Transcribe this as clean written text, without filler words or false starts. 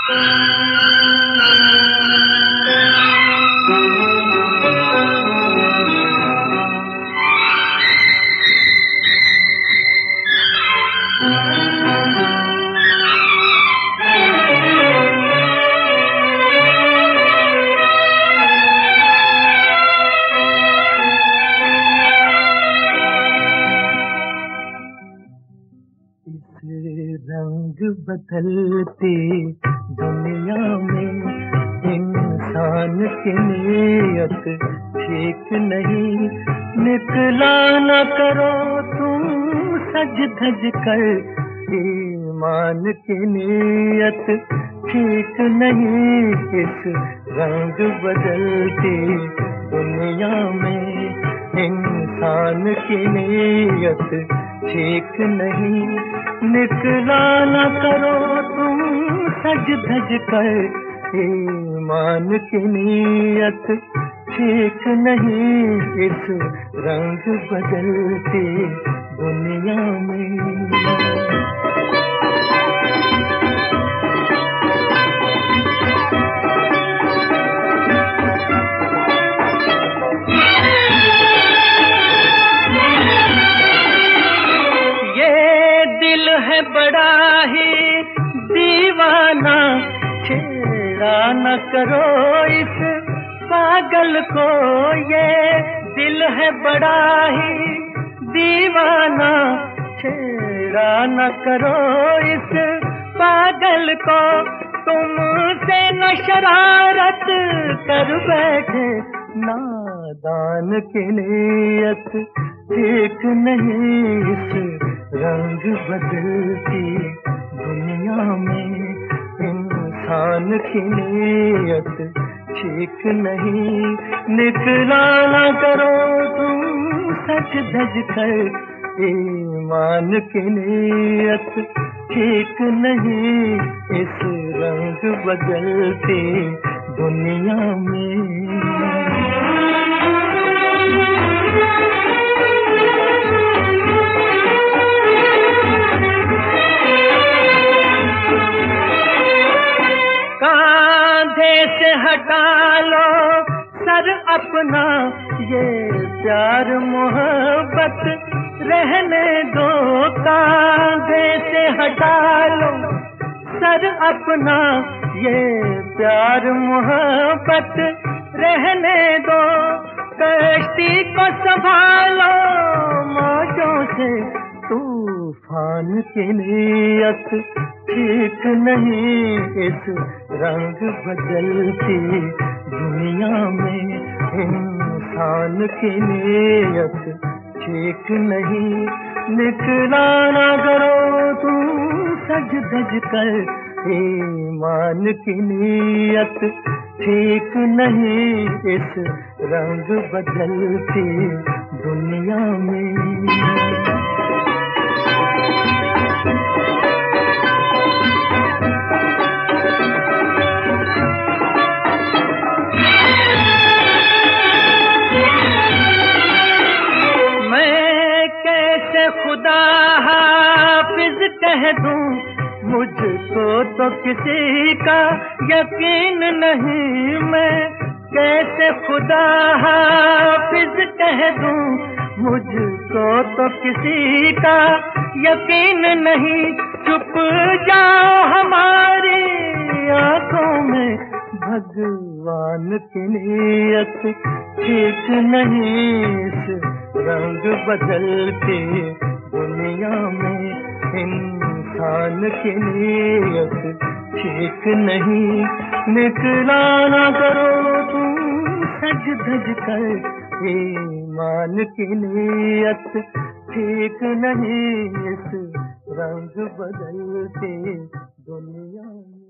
रंग बदलती दुनिया में इंसान की नीयत ठीक नहीं। निकला न करो तुम सज धज कर, ईमान की नीयत ठीक नहीं। इस रंग बदलती दुनिया में इंसान की नीयत ठीक नहीं। निकला न करो तुम सज धज कर, ईमान की नीयत ठीक नहीं। इस रंग बदलती दुनिया में है बड़ा ही दीवाना, छेड़ा न करो इस पागल को। ये दिल है बड़ा ही दीवाना, छेड़ा न करो इस पागल को। तुमसे न शरारत कर बैठे, नादान की नीयत ठीक नहीं। इस रंग बदलती दुनिया में इंसान की नीयत ठीक नहीं। निकला न करो तुम सच धज कर, ईमान की नीयत ठीक नहीं। इस रंग बदलती दुनिया में से हटा लो सर अपना, ये प्यार मोहब्बत रहने दो। कांधे से हटा लो सर अपना, ये प्यार मोहब्बत रहने दो। कश्ती को संभालो मौजों से, तूफान की नीयत ठीक नहीं। इस रंग बदलती दुनिया में इंसान की नीयत ठीक नहीं। निकला न करो तुम सज धज कर, ईमान की नीयत ठीक नहीं। इस रंग बदलती दुनिया में खुदा हाफिज कह दूं, मुझको तो किसी का यकीन नहीं। मैं कैसे खुदा हाफिज कह दूं, मुझको तो किसी का यकीन नहीं। चुप जाओ हमारी आंखों में, भगवान की नीयत ठीक नहीं। इस रंग बदलती दुनिया में इंसान की नीयत ठीक नहीं। निकला न करो तुम सज धज कर, ईमान की नीयत ठीक नहीं। इस रंग बदलती दुनिया में